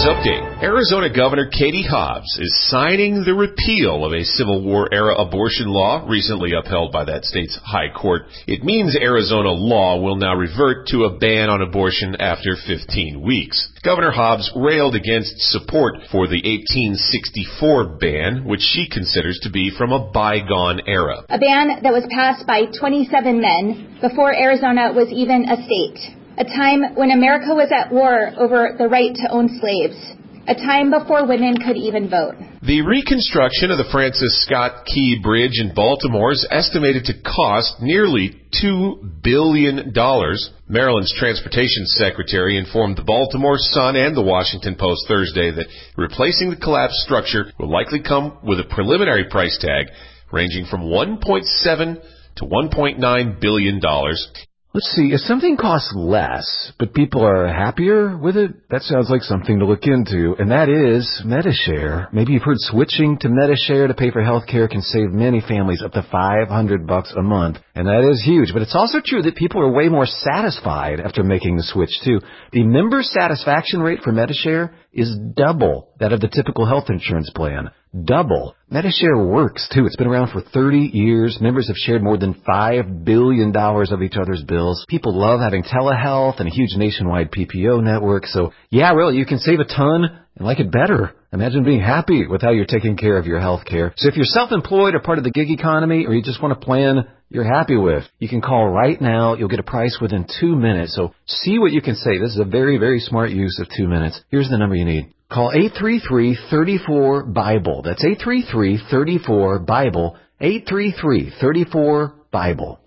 News update. Arizona Governor Katie Hobbs is signing the repeal of a Civil War-era abortion law recently upheld by that state's high court. It means Arizona law will now revert to a ban on abortion after 15 weeks. Governor Hobbs railed against support for the 1864 ban, which she considers to be from a bygone era. A ban that was passed by 27 men before Arizona was even a state. A time when America was at war over the right to own slaves. A time before women could even vote. The reconstruction of the Francis Scott Key Bridge in Baltimore is estimated to cost nearly $2 billion. Maryland's transportation secretary informed the Baltimore Sun and the Washington Post Thursday that replacing the collapsed structure will likely come with a preliminary price tag ranging from $1.7 to $1.9 billion. Let's see, if something costs less, but people are happier with it, that sounds like something to look into, and that is Medi-Share. Maybe you've heard switching to Medi-Share to pay for health care can save many families up to $500 a month, and that is huge. But it's also true that people are way more satisfied after making the switch, too. The member satisfaction rate for Medi-Share is double that of the typical health insurance plan. Double. Medi-Share works, too. It's been around for 30 years. Members have shared more than $5 billion of each other's bills. People love having telehealth and a huge nationwide PPO network. So, yeah, really, you can save a ton and like it better. Imagine being happy with how you're taking care of your health care. So if you're self-employed or part of the gig economy or you just want a plan you're happy with, you can call right now. You'll get a price within 2 minutes. So see what you can save. This is a very, very smart use of 2 minutes. Here's the number you need. Call 833-34-BIBLE. That's 833-34-BIBLE. 833-34-BIBLE.